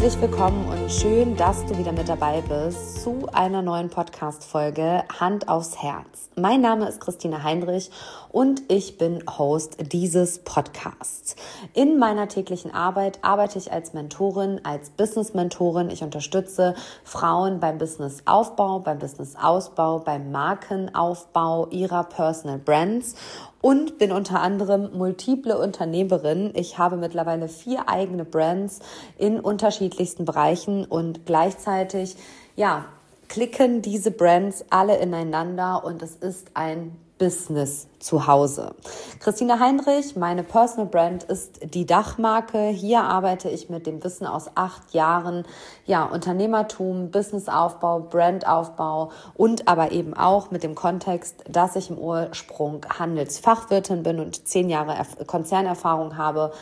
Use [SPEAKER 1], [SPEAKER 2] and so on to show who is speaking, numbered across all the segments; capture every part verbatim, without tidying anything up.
[SPEAKER 1] Herzlich willkommen und schön, dass du wieder mit dabei bist zu einer neuen Podcast-Folge Hand aufs Herz. Mein Name ist Christine Heinrich und ich bin Host dieses Podcasts. In meiner täglichen Arbeit arbeite ich als Mentorin, als Business-Mentorin. Ich unterstütze Frauen beim Businessaufbau, beim Businessausbau, beim Markenaufbau ihrer Personal Brands und bin unter anderem multiple Unternehmerin. Ich habe mittlerweile vier eigene Brands in unterschiedlichsten Bereichen und gleichzeitig, ja, klicken diese Brands alle ineinander und es ist ein Business zu Hause. Christine Heinrich, meine Personal Brand, ist die Dachmarke. Hier arbeite ich mit dem Wissen aus acht Jahren, ja, Unternehmertum, Businessaufbau, Brandaufbau und aber eben auch mit dem Kontext, dass ich im Ursprung Handelsfachwirtin bin und zehn Jahre Konzernerfahrung habe.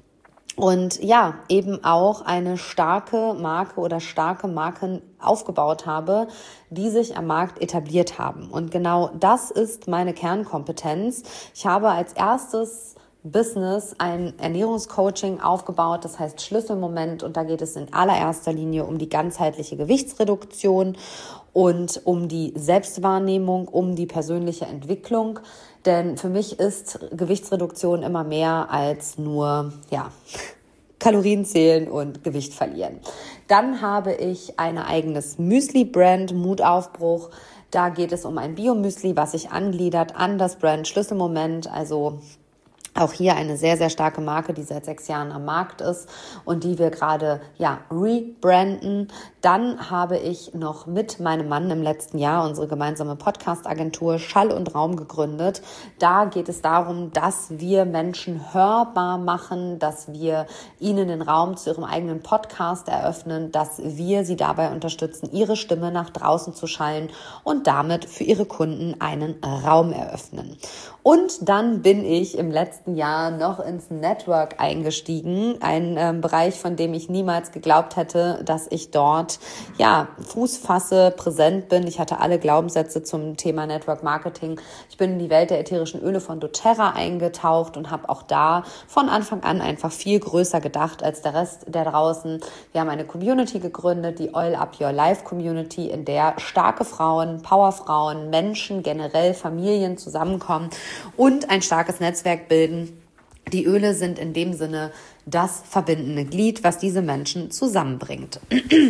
[SPEAKER 1] Und ja, eben auch eine starke Marke oder starke Marken aufgebaut habe, die sich am Markt etabliert haben. Und genau das ist meine Kernkompetenz. Ich habe als erstes Business ein Ernährungscoaching aufgebaut, das heißt Schlüsselmoment, und da geht es in allererster Linie um die ganzheitliche Gewichtsreduktion und um die Selbstwahrnehmung, um die persönliche Entwicklung. Denn für mich ist Gewichtsreduktion immer mehr als nur, ja, Kalorien zählen und Gewicht verlieren. Dann habe ich ein eigenes Müsli-Brand, Mutaufbruch. Da geht es um ein Bio-Müsli, was sich angliedert an das Brand Schlüsselmoment, also auch hier eine sehr, sehr starke Marke, die seit sechs Jahren am Markt ist und die wir gerade, ja, rebranden. Dann habe ich noch mit meinem Mann im letzten Jahr unsere gemeinsame Podcast-Agentur Schall und Raum gegründet. Da geht es darum, dass wir Menschen hörbar machen, dass wir ihnen den Raum zu ihrem eigenen Podcast eröffnen, dass wir sie dabei unterstützen, ihre Stimme nach draußen zu schallen und damit für ihre Kunden einen Raum eröffnen. Und dann bin ich im letzten Jahr noch ins Network eingestiegen, ein ähm, Bereich, von dem ich niemals geglaubt hätte, dass ich dort ja Fuß fasse, präsent bin. Ich hatte alle Glaubenssätze zum Thema Network Marketing. Ich bin in die Welt der ätherischen Öle von doTERRA eingetaucht und habe auch da von Anfang an einfach viel größer gedacht als der Rest der draußen. Wir haben eine Community gegründet, die Oil Up Your Life Community, in der starke Frauen, Powerfrauen, Menschen, generell Familien zusammenkommen und ein starkes Netzwerk bilden. Die Öle sind in dem Sinne das verbindende Glied, was diese Menschen zusammenbringt.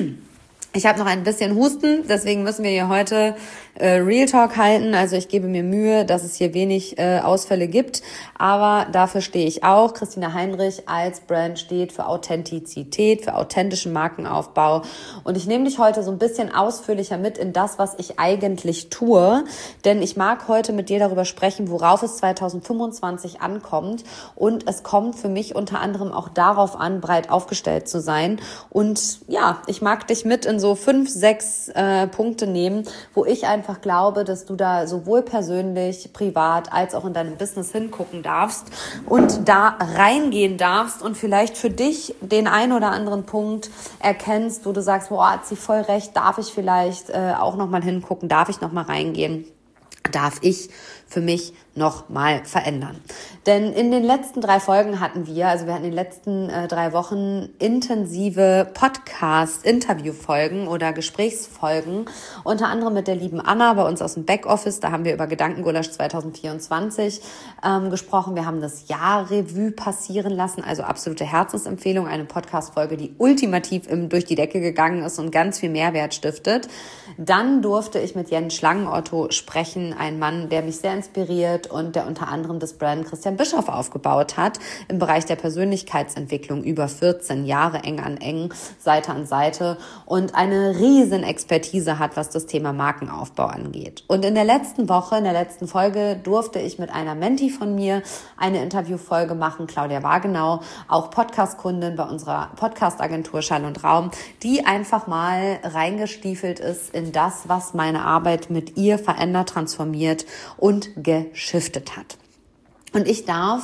[SPEAKER 1] Ich habe noch ein bisschen Husten, deswegen müssen wir hier heute äh, Real Talk halten. Also ich gebe mir Mühe, dass es hier wenig äh, Ausfälle gibt, aber dafür stehe ich auch. Christine Heinrich als Brand steht für Authentizität, für authentischen Markenaufbau. Und ich nehme dich heute so ein bisschen ausführlicher mit in das, was ich eigentlich tue, denn ich mag heute mit dir darüber sprechen, worauf es zwanzig fünfundzwanzig ankommt. Und es kommt für mich unter anderem auch darauf an, breit aufgestellt zu sein. Und ja, ich mag dich mit in so fünf, sechs äh, Punkte nehmen, wo ich einfach glaube, dass du da sowohl persönlich, privat als auch in deinem Business hingucken darfst und da reingehen darfst und vielleicht für dich den ein oder anderen Punkt erkennst, wo du sagst, boah, hat sie voll recht, darf ich vielleicht äh, auch nochmal hingucken, darf ich nochmal reingehen, darf ich für mich noch mal verändern. Denn in den letzten drei Folgen hatten wir, also wir hatten in den letzten äh, drei Wochen intensive Podcast-Interview-Folgen oder Gesprächsfolgen, unter anderem mit der lieben Anna bei uns aus dem Backoffice. Da haben wir über Gedankengulasch zwanzig vierundzwanzig ähm, gesprochen. Wir haben das Jahr Revue passieren lassen, also absolute Herzensempfehlung, eine Podcast-Folge, die ultimativ im, durch die Decke gegangen ist und ganz viel Mehrwert stiftet. Dann durfte ich mit Jens Schlangenotto sprechen, ein Mann, der mich sehr inspiriert und der unter anderem das Brand Christian Bischoff aufgebaut hat im Bereich der Persönlichkeitsentwicklung über vierzehn Jahre eng an eng, Seite an Seite und eine riesen Expertise hat, was das Thema Markenaufbau angeht. Und in der letzten Woche, in der letzten Folge durfte ich mit einer Menti von mir eine Interviewfolge machen, Claudia Wagenau, auch Podcast-Kundin bei unserer Podcast-Agentur Schall und Raum, die einfach mal reingestiefelt ist in das, was meine Arbeit mit ihr verändert, transformiert und geschiftet hat. Und ich darf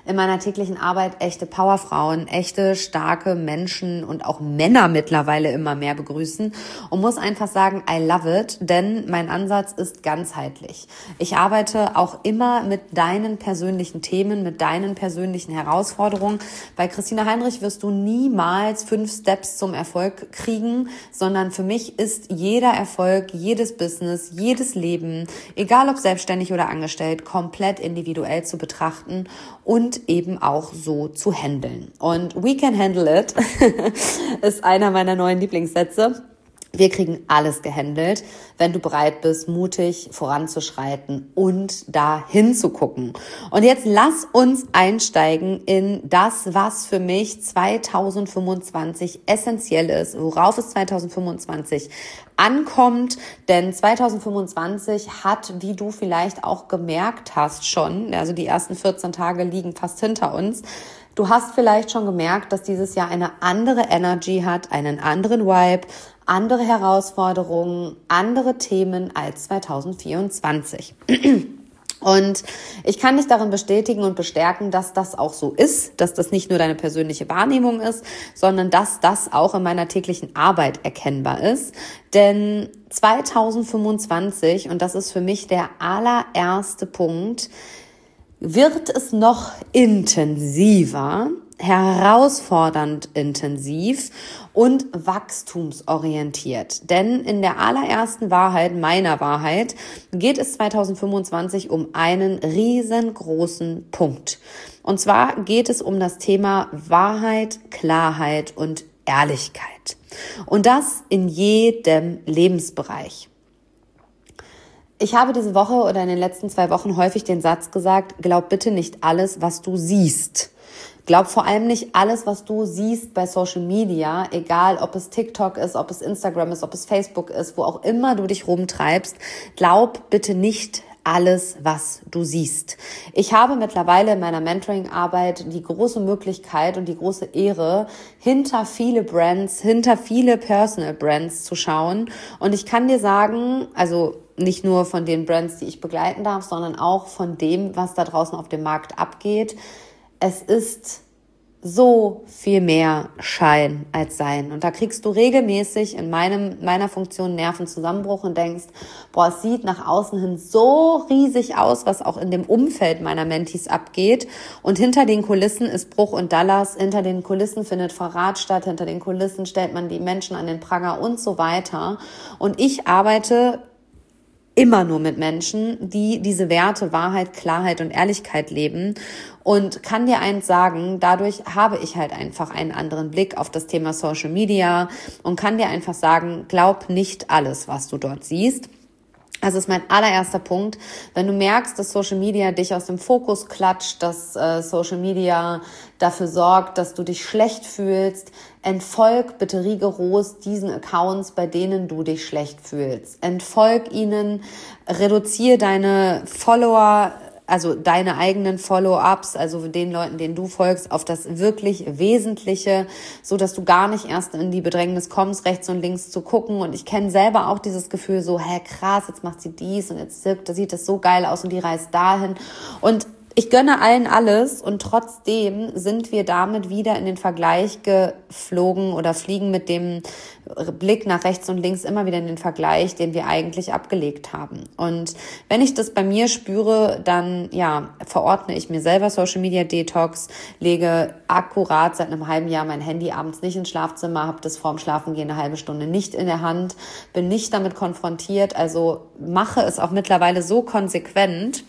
[SPEAKER 1] in meiner täglichen Arbeit echte Powerfrauen, echte, starke Menschen und auch Männer mittlerweile immer mehr begrüßen und muss einfach sagen, I love it, denn mein Ansatz ist ganzheitlich. Ich arbeite auch immer mit deinen persönlichen Themen, mit deinen persönlichen Herausforderungen. Bei Christina Heinrich wirst du niemals fünf Steps zum Erfolg kriegen, sondern für mich ist jeder Erfolg, jedes Business, jedes Leben, egal ob selbstständig oder angestellt, komplett individuell zu betrachten und eben auch so zu handeln. Und we can handle it ist einer meiner neuen Lieblingssätze. Wir kriegen alles gehandelt, wenn du bereit bist, mutig voranzuschreiten und da hinzugucken. Und jetzt lass uns einsteigen in das, was für mich zwanzig fünfundzwanzig essentiell ist, worauf es zwanzig fünfundzwanzig ankommt. Denn zwanzig fünfundzwanzig hat, wie du vielleicht auch gemerkt hast schon, also die ersten vierzehn Tage liegen fast hinter uns, du hast vielleicht schon gemerkt, dass dieses Jahr eine andere Energy hat, einen anderen Vibe, andere Herausforderungen, andere Themen als zwanzig vierundzwanzig. Und ich kann dich darin bestätigen und bestärken, dass das auch so ist, dass das nicht nur deine persönliche Wahrnehmung ist, sondern dass das auch in meiner täglichen Arbeit erkennbar ist. Denn zwanzig fünfundzwanzig, und das ist für mich der allererste Punkt, wird es noch intensiver, herausfordernd intensiv und wachstumsorientiert. Denn in der allerersten Wahrheit, meiner Wahrheit, geht es zwanzig fünfundzwanzig um einen riesengroßen Punkt. Und zwar geht es um das Thema Wahrheit, Klarheit und Ehrlichkeit. Und das in jedem Lebensbereich. Ich habe diese Woche oder in den letzten zwei Wochen häufig den Satz gesagt, glaub bitte nicht alles, was du siehst. Glaub vor allem nicht alles, was du siehst bei Social Media, egal ob es TikTok ist, ob es Instagram ist, ob es Facebook ist, wo auch immer du dich rumtreibst. Glaub bitte nicht alles, was du siehst. Ich habe mittlerweile in meiner Mentoring-Arbeit die große Möglichkeit und die große Ehre, hinter viele Brands, hinter viele Personal Brands zu schauen. Und ich kann dir sagen, also nicht nur von den Brands, die ich begleiten darf, sondern auch von dem, was da draußen auf dem Markt abgeht. Es ist so viel mehr Schein als Sein. Und da kriegst du regelmäßig in meinem meiner Funktion Nervenzusammenbruch und denkst, boah, es sieht nach außen hin so riesig aus, was auch in dem Umfeld meiner Mentees abgeht. Und hinter den Kulissen ist Bruch und Dallas. Hinter den Kulissen findet Verrat statt. Hinter den Kulissen stellt man die Menschen an den Pranger und so weiter. Und ich arbeite immer nur mit Menschen, die diese Werte Wahrheit, Klarheit und Ehrlichkeit leben und kann dir eins sagen, dadurch habe ich halt einfach einen anderen Blick auf das Thema Social Media und kann dir einfach sagen, glaub nicht alles, was du dort siehst. Das ist mein allererster Punkt. Wenn du merkst, dass Social Media dich aus dem Fokus klatscht, dass äh, Social Media dafür sorgt, dass du dich schlecht fühlst, entfolg bitte rigoros diesen Accounts, bei denen du dich schlecht fühlst. Entfolg ihnen, reduziere deine Follower, also deine eigenen Follow-ups, also den Leuten, denen du folgst, auf das wirklich Wesentliche, so dass du gar nicht erst in die Bedrängnis kommst, rechts und links zu gucken. Und ich kenne selber auch dieses Gefühl so, hä, krass, jetzt macht sie dies und jetzt sieht das so geil aus und die reist dahin. Und ich gönne allen alles und trotzdem sind wir damit wieder in den Vergleich geflogen oder fliegen mit dem Blick nach rechts und links immer wieder in den Vergleich, den wir eigentlich abgelegt haben. Und wenn ich das bei mir spüre, dann ja verordne ich mir selber Social Media Detox, lege akkurat seit einem halben Jahr mein Handy abends nicht ins Schlafzimmer, habe das vorm Schlafengehen eine halbe Stunde nicht in der Hand, bin nicht damit konfrontiert, also mache es auch mittlerweile so konsequent.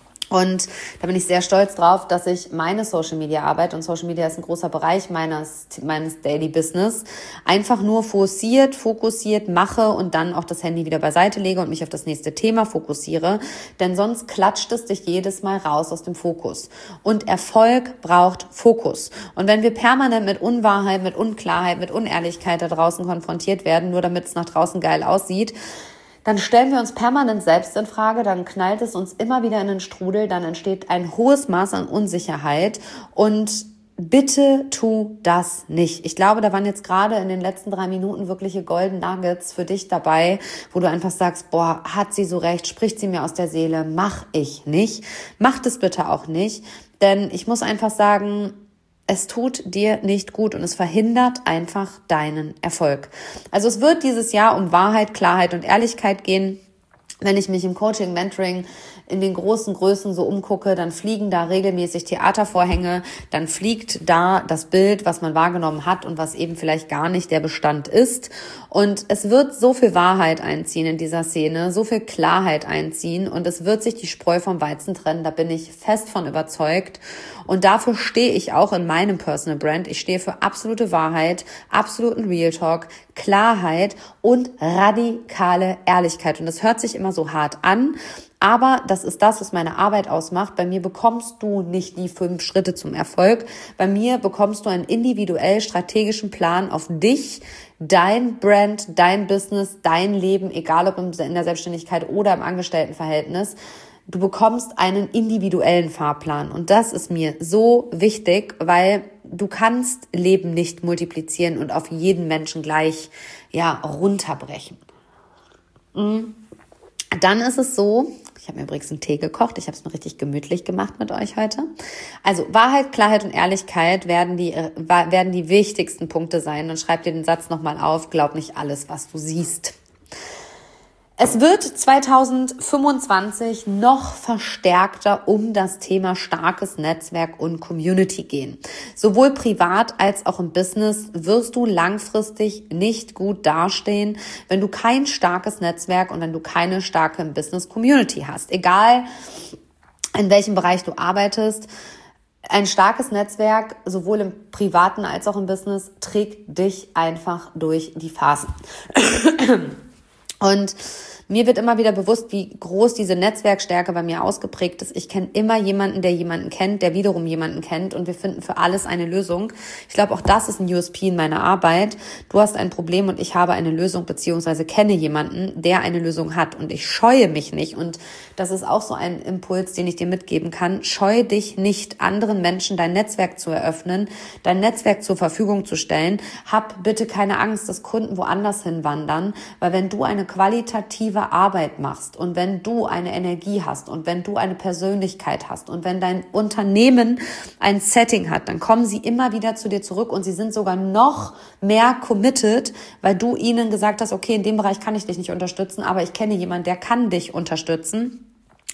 [SPEAKER 1] Und da bin ich sehr stolz drauf, dass ich meine Social-Media-Arbeit, und Social Media ist ein großer Bereich meines, meines Daily Business, einfach nur forciert, fokussiert mache und dann auch das Handy wieder beiseite lege und mich auf das nächste Thema fokussiere. Denn sonst klatscht es dich jedes Mal raus aus dem Fokus. Und Erfolg braucht Fokus. Und wenn wir permanent mit Unwahrheit, mit Unklarheit, mit Unehrlichkeit da draußen konfrontiert werden, nur damit es nach draußen geil aussieht, dann stellen wir uns permanent selbst in Frage, dann knallt es uns immer wieder in den Strudel, dann entsteht ein hohes Maß an Unsicherheit und bitte tu das nicht. Ich glaube, da waren jetzt gerade in den letzten drei Minuten wirkliche Golden Nuggets für dich dabei, wo du einfach sagst, boah, hat sie so recht, spricht sie mir aus der Seele, mach ich nicht. Mach das bitte auch nicht. Denn ich muss einfach sagen, es tut dir nicht gut und es verhindert einfach deinen Erfolg. Also es wird dieses Jahr um Wahrheit, Klarheit und Ehrlichkeit gehen. Wenn ich mich im Coaching, Mentoring in den großen Größen so umgucke, dann fliegen da regelmäßig Theatervorhänge, dann fliegt da das Bild, was man wahrgenommen hat und was eben vielleicht gar nicht der Bestand ist. Und es wird so viel Wahrheit einziehen in dieser Szene, so viel Klarheit einziehen und es wird sich die Spreu vom Weizen trennen, da bin ich fest von überzeugt. Und dafür stehe ich auch in meinem Personal Brand. Ich stehe für absolute Wahrheit, absoluten Real Talk, Klarheit und radikale Ehrlichkeit. Und das hört sich immer so hart an, aber das ist das, was meine Arbeit ausmacht. Bei mir bekommst du nicht die fünf Schritte zum Erfolg. Bei mir bekommst du einen individuell strategischen Plan auf dich, dein Brand, dein Business, dein Leben, egal ob in der Selbstständigkeit oder im Angestelltenverhältnis. Du bekommst einen individuellen Fahrplan und das ist mir so wichtig, weil du kannst Leben nicht multiplizieren und auf jeden Menschen gleich ja runterbrechen. Dann ist es so, ich habe mir übrigens einen Tee gekocht, ich habe es mir richtig gemütlich gemacht mit euch heute. Also Wahrheit, Klarheit und Ehrlichkeit werden die, werden die wichtigsten Punkte sein und schreib dir den Satz nochmal auf, glaub nicht alles, was du siehst. Es wird zwanzig fünfundzwanzig noch verstärkter um das Thema starkes Netzwerk und Community gehen. Sowohl privat als auch im Business wirst du langfristig nicht gut dastehen, wenn du kein starkes Netzwerk und wenn du keine starke Business-Community hast. Egal, in welchem Bereich du arbeitest, ein starkes Netzwerk, sowohl im Privaten als auch im Business, trägt dich einfach durch die Phasen. Und mir wird immer wieder bewusst, wie groß diese Netzwerkstärke bei mir ausgeprägt ist. Ich kenne immer jemanden, der jemanden kennt, der wiederum jemanden kennt und wir finden für alles eine Lösung. Ich glaube, auch das ist ein U S P in meiner Arbeit. Du hast ein Problem und ich habe eine Lösung beziehungsweise kenne jemanden, der eine Lösung hat und ich scheue mich nicht. Und das ist auch so ein Impuls, den ich dir mitgeben kann. Scheue dich nicht, anderen Menschen dein Netzwerk zu eröffnen, dein Netzwerk zur Verfügung zu stellen. Hab bitte keine Angst, dass Kunden woanders hinwandern, weil wenn du eine qualitative Arbeit machst und wenn du eine Energie hast und wenn du eine Persönlichkeit hast und wenn dein Unternehmen ein Setting hat, dann kommen sie immer wieder zu dir zurück und sie sind sogar noch mehr committed, weil du ihnen gesagt hast, okay, in dem Bereich kann ich dich nicht unterstützen, aber ich kenne jemanden, der kann dich unterstützen.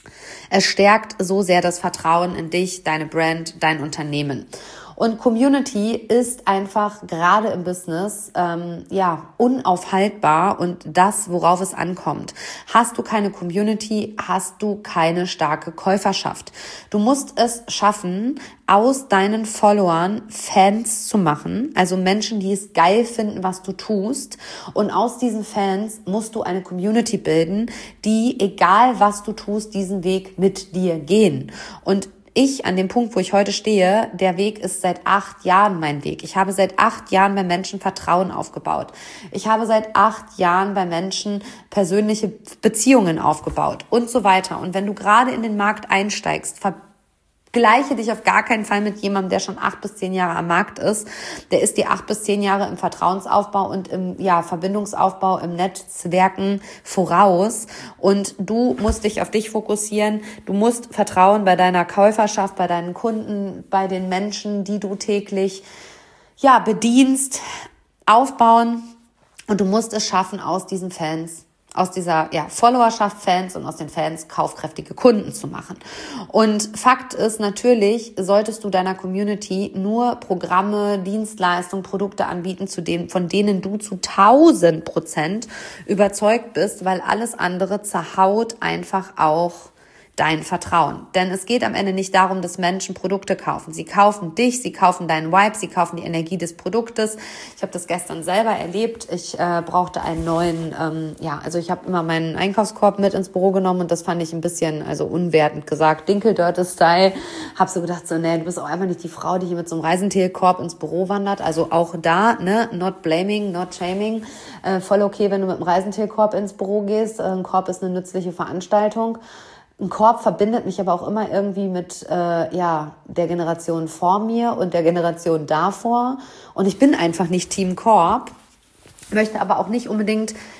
[SPEAKER 1] Es stärkt so sehr das Vertrauen in dich, deine Brand, dein Unternehmen. Und Community ist einfach gerade im Business ähm, ja unaufhaltbar und das, worauf es ankommt. Hast du keine Community, hast du keine starke Käuferschaft. Du musst es schaffen, aus deinen Followern Fans zu machen, also Menschen, die es geil finden, was du tust. Und aus diesen Fans musst du eine Community bilden, die, egal was du tust, diesen Weg mit dir gehen. Und ich, an dem Punkt, wo ich heute stehe, der Weg ist seit acht Jahren mein Weg. Ich habe seit acht Jahren bei Menschen Vertrauen aufgebaut. Ich habe seit acht Jahren bei Menschen persönliche Beziehungen aufgebaut und so weiter. Und wenn du gerade in den Markt einsteigst, vergleiche dich auf gar keinen Fall mit jemandem, der schon acht bis zehn Jahre am Markt ist. Der ist dir acht bis zehn Jahre im Vertrauensaufbau und im ja, Verbindungsaufbau, im Netzwerken voraus. Und du musst dich auf dich fokussieren. Du musst Vertrauen bei deiner Käuferschaft, bei deinen Kunden, bei den Menschen, die du täglich ja, bedienst, aufbauen. Und du musst es schaffen, aus diesen Fans aus dieser ja, Followerschaft Fans und aus den Fans kaufkräftige Kunden zu machen. Und Fakt ist natürlich, solltest du deiner Community nur Programme, Dienstleistungen, Produkte anbieten, zu denen, von denen du zu tausend Prozent überzeugt bist, weil alles andere zerhaut einfach auch dein Vertrauen. Denn es geht am Ende nicht darum, dass Menschen Produkte kaufen. Sie kaufen dich, sie kaufen deinen Vibe, sie kaufen die Energie des Produktes. Ich habe das gestern selber erlebt. Ich äh, brauchte einen neuen, ähm, ja, also ich habe immer meinen Einkaufskorb mit ins Büro genommen und das fand ich ein bisschen, also unwertend gesagt, Dinkeldörte-Style. Habe so gedacht, so, nee, du bist auch einfach nicht die Frau, die hier mit so einem Reisenteelkorb ins Büro wandert. Also auch da, ne, not blaming, not shaming. Äh, voll okay, wenn du mit einem Reisenteelkorb ins Büro gehst. Äh, ein Korb ist eine nützliche Veranstaltung. Ein Korb verbindet mich aber auch immer irgendwie mit äh, ja der Generation vor mir und der Generation davor. Und ich bin einfach nicht Team Korb, möchte aber auch nicht unbedingt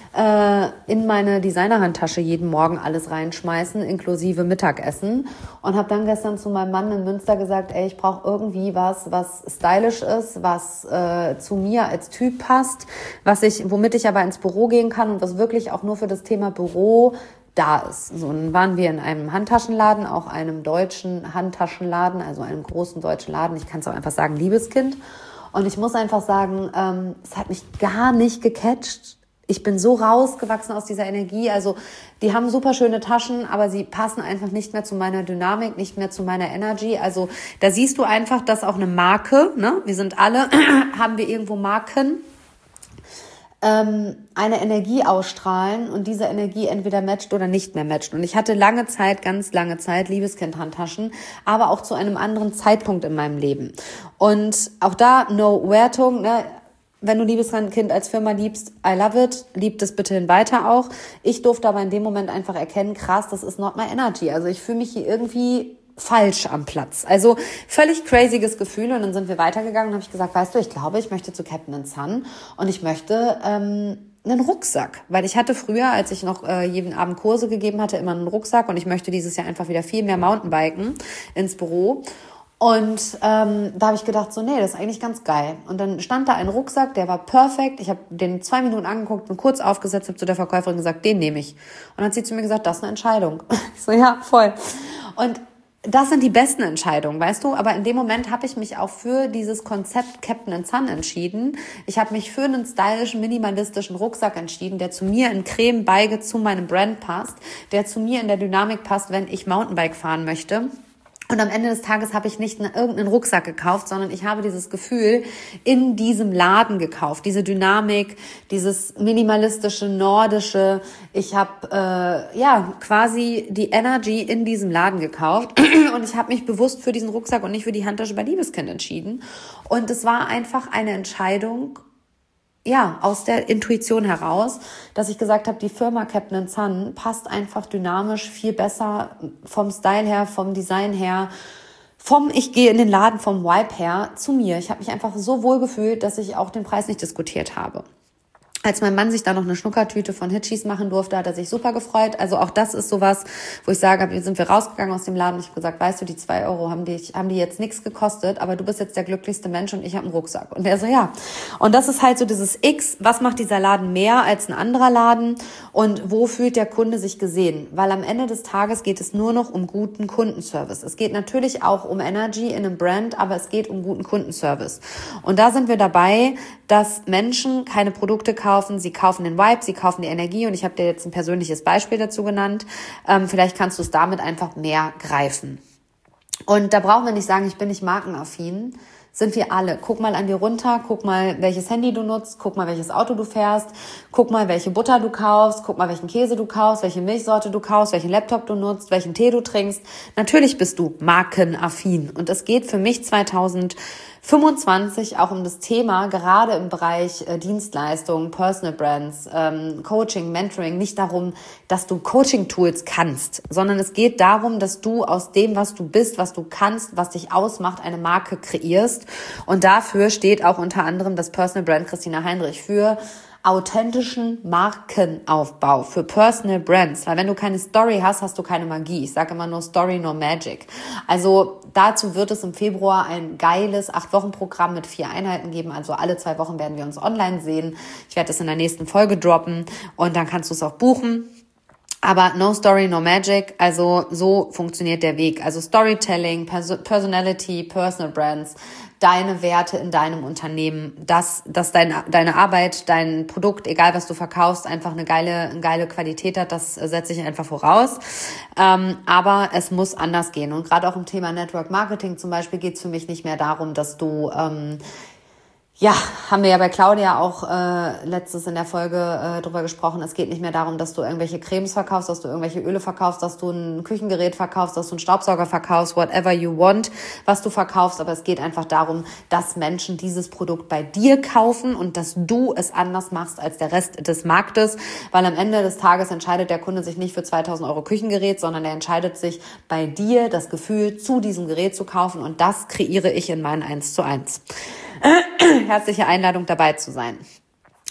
[SPEAKER 1] äh, in meine Designerhandtasche jeden Morgen alles reinschmeißen, inklusive Mittagessen. Und habe dann gestern zu meinem Mann in Münster gesagt, ey, ich brauche irgendwie was, was stylisch ist, was äh, zu mir als Typ passt, was ich, womit ich aber ins Büro gehen kann und was wirklich auch nur für das Thema Büro da ist. So, dann waren wir in einem Handtaschenladen, auch einem deutschen Handtaschenladen, also einem großen deutschen Laden. Ich kann es auch einfach sagen, Liebeskind. Und ich muss einfach sagen, ähm, es hat mich gar nicht gecatcht. Ich bin so rausgewachsen aus dieser Energie. Also die haben super schöne Taschen, aber sie passen einfach nicht mehr zu meiner Dynamik, nicht mehr zu meiner Energy. Also da siehst du einfach, dass auch eine Marke, ne, wir sind alle, haben wir irgendwo Marken, ähm, eine Energie ausstrahlen und diese Energie entweder matcht oder nicht mehr matcht. Und ich hatte lange Zeit, ganz lange Zeit Liebeskind-Handtaschen, aber auch zu einem anderen Zeitpunkt in meinem Leben. Und auch da, no Wertung, ne? Wenn du Liebeskind als Firma liebst, I love it, lieb das bitte hin weiter auch. Ich durfte aber in dem Moment einfach erkennen, krass, das ist not my energy. Also ich fühle mich hier irgendwie falsch am Platz. Also völlig crazyes Gefühl. Und dann sind wir weitergegangen und habe ich gesagt, weißt du, ich glaube, ich möchte zu Captain Sun und ich möchte ähm, einen Rucksack. Weil ich hatte früher, als ich noch äh, jeden Abend Kurse gegeben hatte, immer einen Rucksack und ich möchte dieses Jahr einfach wieder viel mehr Mountainbiken ins Büro. Und ähm, da habe ich gedacht, so nee, das ist eigentlich ganz geil. Und dann stand da ein Rucksack, der war perfekt. Ich habe den zwei Minuten angeguckt und kurz aufgesetzt, habe zu der Verkäuferin gesagt, den nehme ich. Und dann hat sie zu mir gesagt, das ist eine Entscheidung. Ich so, ja, voll. Und das sind die besten Entscheidungen, weißt du? Aber in dem Moment habe ich mich auch für dieses Konzept Captain Sun entschieden. Ich habe mich für einen stylischen, minimalistischen Rucksack entschieden, der zu mir in Creme Beige zu meinem Brand passt, der zu mir in der Dynamik passt, wenn ich Mountainbike fahren möchte. Und am Ende des Tages habe ich nicht irgendeinen Rucksack gekauft, sondern ich habe dieses Gefühl in diesem Laden gekauft. Diese Dynamik, dieses minimalistische, nordische. Ich habe äh, ja quasi die Energy in diesem Laden gekauft. Und ich habe mich bewusst für diesen Rucksack und nicht für die Handtasche bei Liebeskind entschieden. Und es war einfach eine Entscheidung, ja, aus der Intuition heraus, dass ich gesagt habe, die Firma Captain Sun passt einfach dynamisch viel besser vom Style her, vom Design her, vom ich gehe in den Laden, vom Vibe her zu mir. Ich habe mich einfach so wohl gefühlt, dass ich auch den Preis nicht diskutiert habe. Als mein Mann sich da noch eine Schnuckertüte von Hitchis machen durfte, hat er sich super gefreut. Also auch das ist sowas, wo ich sage, wir sind wir rausgegangen aus dem Laden. Ich habe gesagt, weißt du, die zwei Euro haben die, haben die jetzt nichts gekostet, aber du bist jetzt der glücklichste Mensch und ich habe einen Rucksack. Und er so, ja. Und das ist halt so dieses X, was macht dieser Laden mehr als ein anderer Laden und wo fühlt der Kunde sich gesehen? Weil am Ende des Tages geht es nur noch um guten Kundenservice. Es geht natürlich auch um Energy in einem Brand, aber es geht um guten Kundenservice. Und da sind wir dabei, dass Menschen keine Produkte kaufen, sie kaufen den Vibe, sie kaufen die Energie und ich habe dir jetzt ein persönliches Beispiel dazu genannt. Ähm, vielleicht kannst du es damit einfach mehr greifen. Und da brauchen wir nicht sagen, ich bin nicht markenaffin, sind wir alle. Guck mal an dir runter, guck mal, welches Handy du nutzt, guck mal, welches Auto du fährst, guck mal, welche Butter du kaufst, guck mal, welchen Käse du kaufst, welche Milchsorte du kaufst, welchen Laptop du nutzt, welchen Tee du trinkst. Natürlich bist du markenaffin und es geht für mich zweitausendfünfundzwanzig auch um das Thema, gerade im Bereich äh, Dienstleistungen, Personal Brands, ähm, Coaching, Mentoring, nicht darum, dass du Coaching-Tools kannst, sondern es geht darum, dass du aus dem, was du bist, was du kannst, was dich ausmacht, eine Marke kreierst. Und dafür steht auch unter anderem das Personal Brand Christina Heinrich für authentischen Markenaufbau, für Personal Brands. Weil wenn du keine Story hast, hast du keine Magie. Ich sage immer nur Story, no Magic. Also dazu wird es im Februar ein geiles acht-Wochen-Programm mit vier Einheiten geben. Also alle zwei Wochen werden wir uns online sehen. Ich werde das in der nächsten Folge droppen und dann kannst du es auch buchen. Aber no story, no magic, also so funktioniert der Weg. Also Storytelling, Pers- Personality, Personal Brands, deine Werte in deinem Unternehmen, dass, dass deine, deine Arbeit, dein Produkt, egal was du verkaufst, einfach eine geile, eine geile Qualität hat, das setze ich einfach voraus. Ähm, aber es muss anders gehen. Und gerade auch im Thema Network Marketing zum Beispiel geht es für mich nicht mehr darum, dass du ähm, Ja, haben wir ja bei Claudia auch äh, letztes in der Folge äh, drüber gesprochen. Es geht nicht mehr darum, dass du irgendwelche Cremes verkaufst, dass du irgendwelche Öle verkaufst, dass du ein Küchengerät verkaufst, dass du einen Staubsauger verkaufst, whatever you want, was du verkaufst. Aber es geht einfach darum, dass Menschen dieses Produkt bei dir kaufen und dass du es anders machst als der Rest des Marktes. Weil am Ende des Tages entscheidet der Kunde sich nicht für zweitausend Euro Küchengerät, sondern er entscheidet sich bei dir, das Gefühl zu diesem Gerät zu kaufen. Und das kreiere ich in meinen eins zu eins. Herzliche Einladung, dabei zu sein.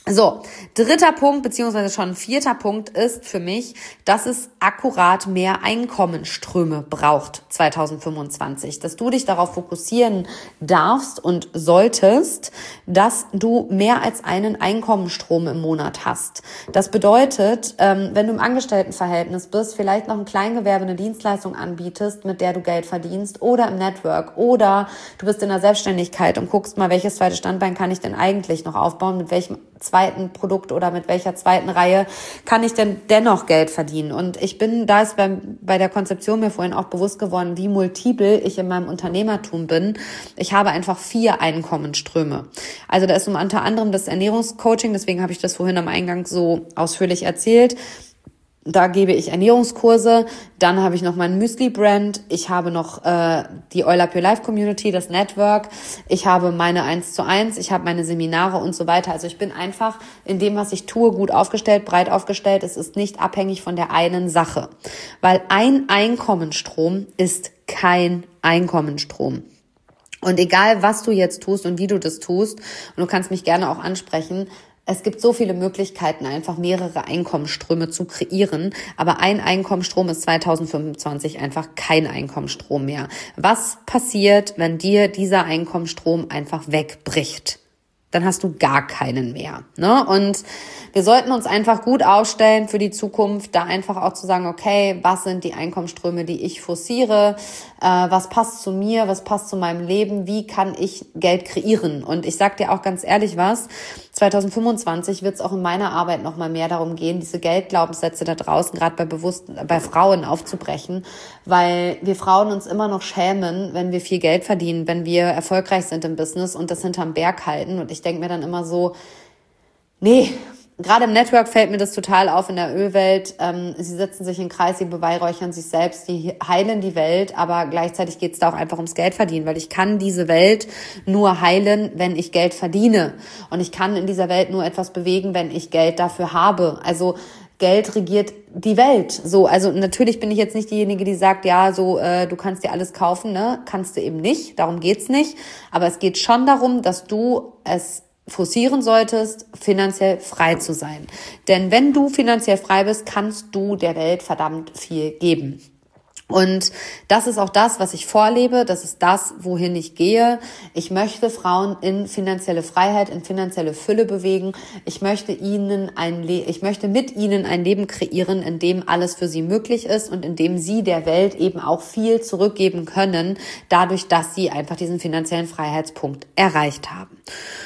[SPEAKER 1] So, dritter Punkt, beziehungsweise schon vierter Punkt ist für mich, dass es akkurat mehr Einkommensströme braucht zwanzig fünfundzwanzig. Dass du dich darauf fokussieren darfst und solltest, dass du mehr als einen Einkommensstrom im Monat hast. Das bedeutet, wenn du im Angestelltenverhältnis bist, vielleicht noch ein Kleingewerbe, eine Dienstleistung anbietest, mit der du Geld verdienst, oder im Network, oder du bist in der Selbstständigkeit und guckst mal, welches zweite Standbein kann ich denn eigentlich noch aufbauen, mit welchem zweiten Produkt oder mit welcher zweiten Reihe kann ich denn dennoch Geld verdienen. Und ich bin, da ist beim, bei der Konzeption mir vorhin auch bewusst geworden, wie multiple ich in meinem Unternehmertum bin. Ich habe einfach vier Einkommensströme. Also da ist unter anderem das Ernährungscoaching, deswegen habe ich das vorhin am Eingang so ausführlich erzählt. Da gebe ich Ernährungskurse, dann habe ich noch meinen Müsli-Brand, ich habe noch äh, die Oil Up Your Life Community, das Network, ich habe meine eins zu eins, ich habe meine Seminare und so weiter. Also ich bin einfach in dem, was ich tue, gut aufgestellt, breit aufgestellt. Es ist nicht abhängig von der einen Sache, weil ein Einkommensstrom ist kein Einkommensstrom. Und egal, was du jetzt tust und wie du das tust, und du kannst mich gerne auch ansprechen, es gibt so viele Möglichkeiten, einfach mehrere Einkommensströme zu kreieren. Aber ein Einkommensstrom ist zwanzig fünfundzwanzig einfach kein Einkommensstrom mehr. Was passiert, wenn dir dieser Einkommensstrom einfach wegbricht? Dann hast du gar keinen mehr, ne? Und wir sollten uns einfach gut aufstellen für die Zukunft, da einfach auch zu sagen, okay, was sind die Einkommensströme, die ich forciere, äh, was passt zu mir, was passt zu meinem Leben, wie kann ich Geld kreieren? Und ich sag dir auch ganz ehrlich was, zwanzig fünfundzwanzig wird es auch in meiner Arbeit noch mal mehr darum gehen, diese Geldglaubenssätze da draußen, gerade bei bewusst, bei Frauen aufzubrechen, weil wir Frauen uns immer noch schämen, wenn wir viel Geld verdienen, wenn wir erfolgreich sind im Business und das hinterm Berg halten. Und ich denke mir dann immer so, nee, gerade im Network fällt mir das total auf in der Ölwelt. Ähm, sie setzen sich in den Kreis, sie beweihräuchern sich selbst, die heilen die Welt, aber gleichzeitig geht es da auch einfach ums Geld verdienen, weil ich kann diese Welt nur heilen, wenn ich Geld verdiene. Und ich kann in dieser Welt nur etwas bewegen, wenn ich Geld dafür habe. Also Geld regiert die Welt. So, also natürlich bin ich jetzt nicht diejenige, die sagt, ja, so äh, du kannst dir alles kaufen, ne? Kannst du eben nicht, darum geht's nicht. Aber es geht schon darum, dass du es forcieren solltest, finanziell frei zu sein. Denn wenn du finanziell frei bist, kannst du der Welt verdammt viel geben. Und das ist auch das, was ich vorlebe. Das ist das, wohin ich gehe. Ich möchte Frauen in finanzielle Freiheit, in finanzielle Fülle bewegen. Ich möchte ihnen ein Le- ich möchte mit ihnen ein Leben kreieren, in dem alles für sie möglich ist und in dem sie der Welt eben auch viel zurückgeben können, dadurch, dass sie einfach diesen finanziellen Freiheitspunkt erreicht haben.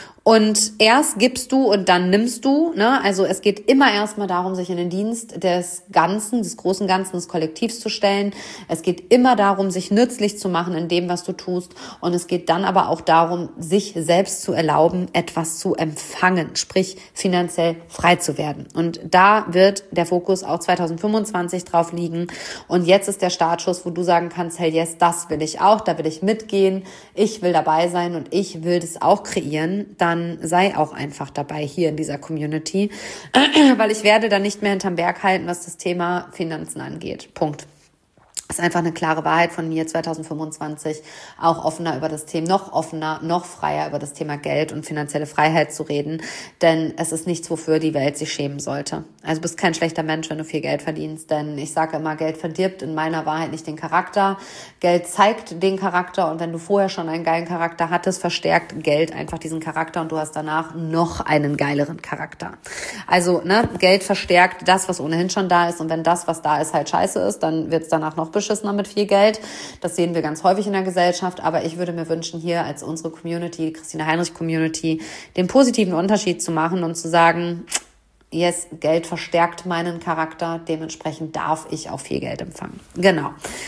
[SPEAKER 1] Und erst gibst du und dann nimmst du, ne? Also es geht immer erstmal darum, sich in den Dienst des Ganzen, des großen Ganzen, des Kollektivs zu stellen. Es geht immer darum, sich nützlich zu machen in dem, was du tust. Und es geht dann aber auch darum, sich selbst zu erlauben, etwas zu empfangen, sprich finanziell frei zu werden. Und da wird der Fokus auch zwanzig fünfundzwanzig drauf liegen. Und jetzt ist der Startschuss, wo du sagen kannst, hey, yes, das will ich auch, da will ich mitgehen, ich will dabei sein und ich will das auch kreieren. Dann sei auch einfach dabei hier in dieser Community, weil ich werde dann nicht mehr hinterm Berg halten, was das Thema Finanzen angeht. Punkt. Das ist einfach eine klare Wahrheit von mir, zwanzig fünfundzwanzig auch offener über das Thema, noch offener, noch freier über das Thema Geld und finanzielle Freiheit zu reden, denn es ist nichts, wofür die Welt sich schämen sollte. Also du bist kein schlechter Mensch, wenn du viel Geld verdienst, denn ich sage immer, Geld verdirbt in meiner Wahrheit nicht den Charakter. Geld zeigt den Charakter und wenn du vorher schon einen geilen Charakter hattest, verstärkt Geld einfach diesen Charakter und du hast danach noch einen geileren Charakter. Also ne, Geld verstärkt das, was ohnehin schon da ist und wenn das, was da ist, halt scheiße ist, dann wird es danach noch beschissener mit viel Geld. Das sehen wir ganz häufig in der Gesellschaft, aber ich würde mir wünschen, hier als unsere Community, die Christine Heinrich Community, den positiven Unterschied zu machen und zu sagen, yes, Geld verstärkt meinen Charakter, dementsprechend darf ich auch viel Geld empfangen. Genau.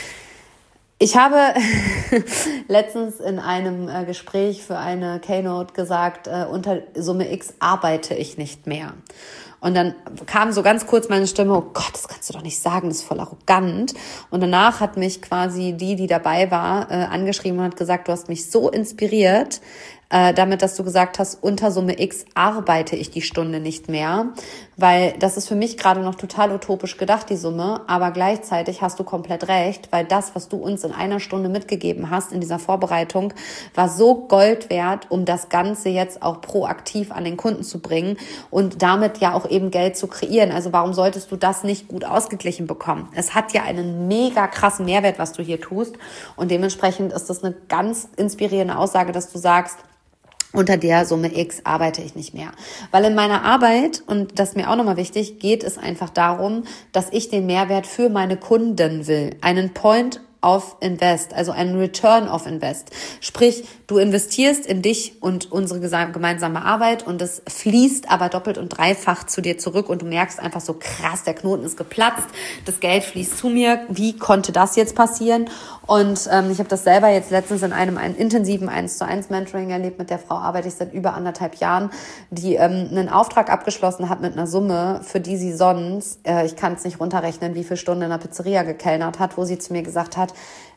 [SPEAKER 1] Ich habe letztens in einem äh, Gespräch für eine Keynote gesagt, äh, unter Summe X arbeite ich nicht mehr. Und dann kam so ganz kurz meine Stimme, oh Gott, das kannst du doch nicht sagen, das ist voll arrogant. Und danach hat mich quasi die, die dabei war, äh, angeschrieben und hat gesagt, du hast mich so inspiriert, äh, damit, dass du gesagt hast, unter Summe X arbeite ich die Stunde nicht mehr, weil das ist für mich gerade noch total utopisch gedacht, die Summe, aber gleichzeitig hast du komplett recht, weil das, was du uns in einer Stunde mitgegeben hast in dieser Vorbereitung, war so Gold wert, um das Ganze jetzt auch proaktiv an den Kunden zu bringen und damit ja auch eben Geld zu kreieren. Also warum solltest du das nicht gut ausgeglichen bekommen? Es hat ja einen mega krassen Mehrwert, was du hier tust, und dementsprechend ist das eine ganz inspirierende Aussage, dass du sagst, unter der Summe X arbeite ich nicht mehr. Weil in meiner Arbeit, und das ist mir auch nochmal wichtig, geht es einfach darum, dass ich den Mehrwert für meine Kunden will. Einen Point of Invest, also einen Return of Invest. Sprich, du investierst in dich und unsere gemeinsame Arbeit und es fließt aber doppelt und dreifach zu dir zurück und du merkst einfach so krass, der Knoten ist geplatzt, das Geld fließt zu mir. Wie konnte das jetzt passieren? Und ähm, ich habe das selber jetzt letztens in einem, einem intensiven eins zu eins Mentoring erlebt. Mit der Frau arbeite ich seit über anderthalb Jahren, die ähm, einen Auftrag abgeschlossen hat mit einer Summe, für die sie sonst, äh, ich kann es nicht runterrechnen, wie viele Stunden in der Pizzeria gekellnert hat, wo sie zu mir gesagt hat,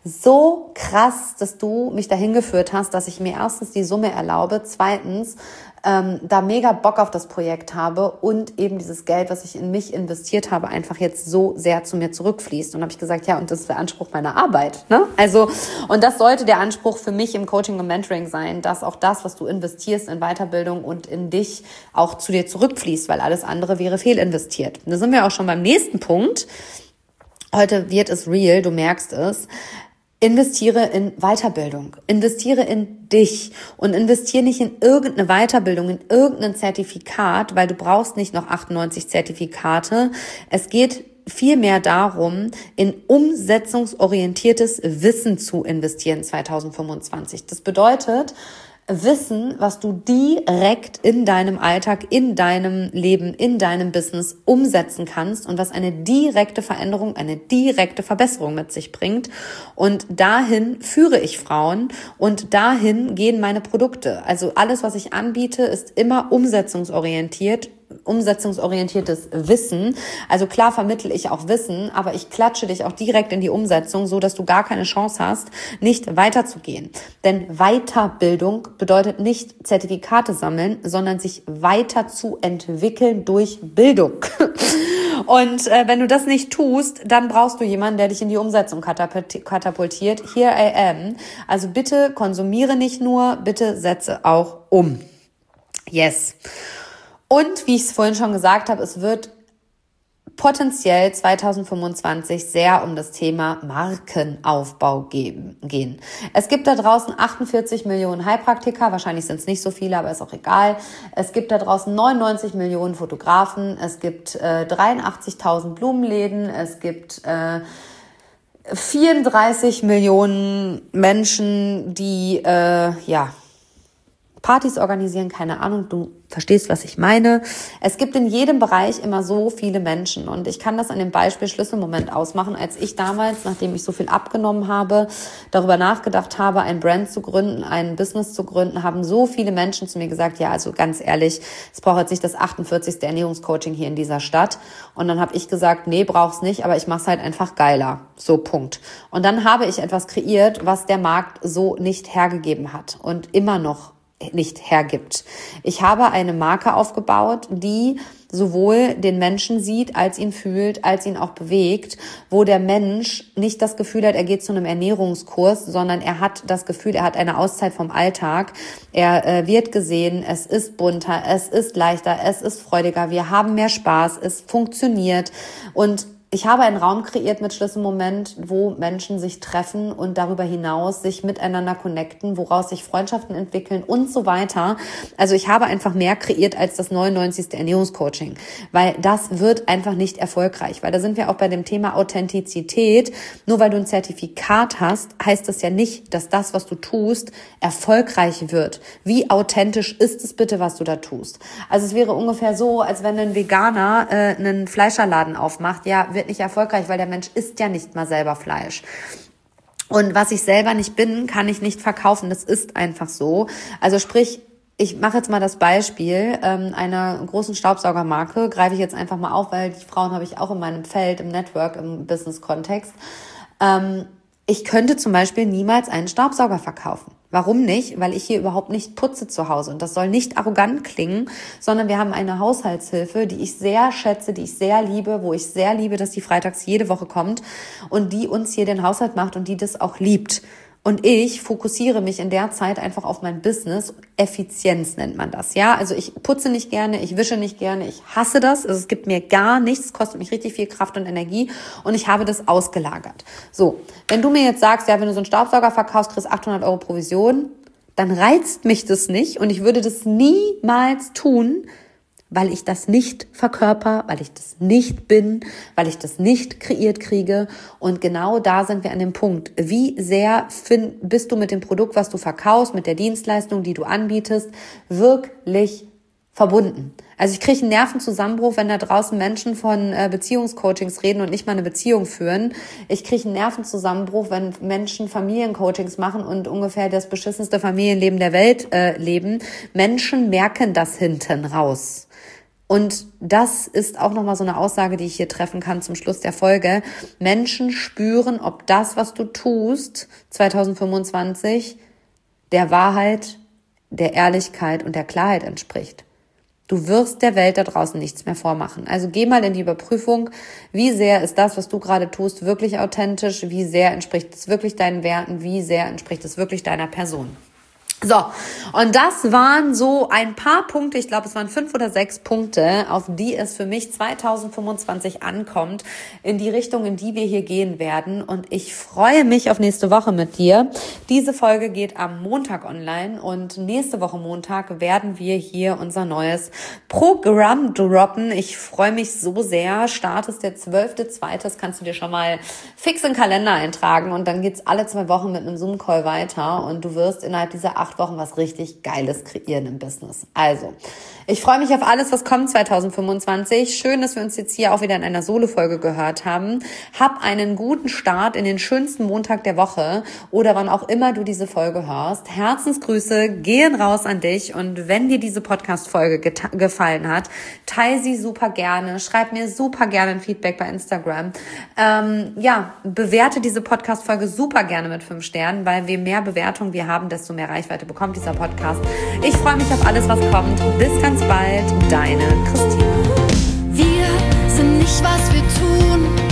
[SPEAKER 1] so krass, dass du mich dahin geführt hast, dass ich mir erstens die Summe erlaube, zweitens ähm, da mega Bock auf das Projekt habe und eben dieses Geld, was ich in mich investiert habe, einfach jetzt so sehr zu mir zurückfließt. Und habe ich gesagt, ja, und das ist der Anspruch meiner Arbeit, ne? Also, und das sollte der Anspruch für mich im Coaching und Mentoring sein, dass auch das, was du investierst in Weiterbildung und in dich, auch zu dir zurückfließt, weil alles andere wäre fehlinvestiert. Und da sind wir auch schon beim nächsten Punkt. Heute wird es real, du merkst es. Investiere in Weiterbildung, investiere in dich und investiere nicht in irgendeine Weiterbildung, in irgendein Zertifikat, weil du brauchst nicht noch achtundneunzig Zertifikate. Es geht vielmehr darum, in umsetzungsorientiertes Wissen zu investieren zwanzig fünfundzwanzig. Das bedeutet, Wissen, was du direkt in deinem Alltag, in deinem Leben, in deinem Business umsetzen kannst und was eine direkte Veränderung, eine direkte Verbesserung mit sich bringt. Und dahin führe ich Frauen und dahin gehen meine Produkte. Also alles, was ich anbiete, ist immer umsetzungsorientiert, umsetzungsorientiertes Wissen. Also klar vermittle ich auch Wissen, aber ich klatsche dich auch direkt in die Umsetzung, so dass du gar keine Chance hast, nicht weiterzugehen. Denn Weiterbildung bedeutet nicht Zertifikate sammeln, sondern sich weiterzuentwickeln durch Bildung. Und äh, wenn du das nicht tust, dann brauchst du jemanden, der dich in die Umsetzung katapultiert. Here I am. Also bitte konsumiere nicht nur, bitte setze auch um. Yes. Und wie ich es vorhin schon gesagt habe, es wird potenziell zwanzig fünfundzwanzig sehr um das Thema Markenaufbau geben, gehen. Es gibt da draußen achtundvierzig Millionen Heilpraktiker, wahrscheinlich sind es nicht so viele, aber ist auch egal. Es gibt da draußen neunundneunzig Millionen Fotografen, es gibt äh, dreiundachtzigtausend Blumenläden, es gibt äh, vierunddreißig Millionen Menschen, die äh, ja Partys organisieren, keine Ahnung, du verstehst, was ich meine. Es gibt in jedem Bereich immer so viele Menschen und ich kann das an dem Beispiel Schlüsselmoment ausmachen, als ich damals, nachdem ich so viel abgenommen habe, darüber nachgedacht habe, ein Brand zu gründen, ein Business zu gründen, haben so viele Menschen zu mir gesagt, ja, also ganz ehrlich, es braucht jetzt nicht das achtundvierzigste Ernährungscoaching hier in dieser Stadt. Und dann habe ich gesagt, nee, brauch's nicht, aber ich mache es halt einfach geiler. So, Punkt. Und dann habe ich etwas kreiert, was der Markt so nicht hergegeben hat und immer noch nicht hergibt. Ich habe eine Marke aufgebaut, die sowohl den Menschen sieht, als ihn fühlt, als ihn auch bewegt, wo der Mensch nicht das Gefühl hat, er geht zu einem Ernährungskurs, sondern er hat das Gefühl, er hat eine Auszeit vom Alltag. Er äh, wird gesehen, es ist bunter, es ist leichter, es ist freudiger, wir haben mehr Spaß, es funktioniert und ich habe einen Raum kreiert mit Schlüsselmoment, wo Menschen sich treffen und darüber hinaus sich miteinander connecten, woraus sich Freundschaften entwickeln und so weiter. Also ich habe einfach mehr kreiert als das neunundneunzigste Ernährungscoaching, weil das wird einfach nicht erfolgreich, weil da sind wir auch bei dem Thema Authentizität. Nur weil du ein Zertifikat hast, heißt das ja nicht, dass das, was du tust, erfolgreich wird. Wie authentisch ist es bitte, was du da tust? Also es wäre ungefähr so, als wenn ein Veganer äh, einen Fleischerladen aufmacht, ja, wird nicht erfolgreich, weil der Mensch isst ja nicht mal selber Fleisch. Und was ich selber nicht bin, kann ich nicht verkaufen. Das ist einfach so. Also sprich, ich mache jetzt mal das Beispiel ähm, einer großen Staubsaugermarke, greife ich jetzt einfach mal auf, weil die Frauen habe ich auch in meinem Feld, im Network, im Business-Kontext. Ähm, ich könnte zum Beispiel niemals einen Staubsauger verkaufen, Warum nicht? Weil ich hier überhaupt nicht putze zu Hause. Und das soll nicht arrogant klingen, sondern wir haben eine Haushaltshilfe, die ich sehr schätze, die ich sehr liebe, wo ich sehr liebe, dass die freitags jede Woche kommt und die uns hier den Haushalt macht und die das auch liebt. Und ich fokussiere mich in der Zeit einfach auf mein Business. Effizienz nennt man das, ja. Also ich putze nicht gerne, ich wische nicht gerne, ich hasse das. Also es gibt mir gar nichts, es kostet mich richtig viel Kraft und Energie und ich habe das ausgelagert. So, wenn du mir jetzt sagst, ja, wenn du so einen Staubsauger verkaufst, kriegst achthundert Euro Provision, dann reizt mich das nicht und ich würde das niemals tun, weil ich das nicht verkörper, weil ich das nicht bin, weil ich das nicht kreiert kriege. Und genau da sind wir an dem Punkt. Wie sehr find, bist du mit dem Produkt, was du verkaufst, mit der Dienstleistung, die du anbietest, wirklich verbunden? Also ich kriege einen Nervenzusammenbruch, wenn da draußen Menschen von äh, Beziehungscoachings reden und nicht mal eine Beziehung führen. Ich kriege einen Nervenzusammenbruch, wenn Menschen Familiencoachings machen und ungefähr das beschissenste Familienleben der Welt äh, leben. Menschen merken das hinten raus. Und das ist auch nochmal so eine Aussage, die ich hier treffen kann zum Schluss der Folge. Menschen spüren, ob das, was du tust, zwanzig fünfundzwanzig, der Wahrheit, der Ehrlichkeit und der Klarheit entspricht. Du wirst der Welt da draußen nichts mehr vormachen. Also geh mal in die Überprüfung, wie sehr ist das, was du gerade tust, wirklich authentisch, wie sehr entspricht es wirklich deinen Werten, wie sehr entspricht es wirklich deiner Person. So, und das waren so ein paar Punkte, ich glaube, es waren fünf oder sechs Punkte, auf die es für mich zwanzig fünfundzwanzig ankommt, in die Richtung, in die wir hier gehen werden. Und ich freue mich auf nächste Woche mit dir. Diese Folge geht am Montag online und nächste Woche Montag werden wir hier unser neues Programm droppen. Ich freue mich so sehr. Start ist der zwölfte zweite Das kannst du dir schon mal fix in den Kalender eintragen und dann geht's alle zwei Wochen mit einem Zoom-Call weiter und du wirst innerhalb dieser acht Wochen was richtig Geiles kreieren im Business. Also, ich freue mich auf alles, was kommt zwanzig fünfundzwanzig. Schön, dass wir uns jetzt hier auch wieder in einer Solo-Folge gehört haben. Hab einen guten Start in den schönsten Montag der Woche oder wann auch immer du diese Folge hörst. Herzensgrüße gehen raus an dich und wenn dir diese Podcast-Folge geta- gefallen hat, teile sie super gerne, schreib mir super gerne ein Feedback bei Instagram. Ähm, ja, bewerte diese Podcast-Folge super gerne mit fünf Sternen, weil je mehr Bewertung wir haben, desto mehr Reichweite bekommt dieser Podcast. Ich freue mich auf alles, was kommt. Bis ganz bald, deine Christine.
[SPEAKER 2] Wir sind nicht, was wir tun.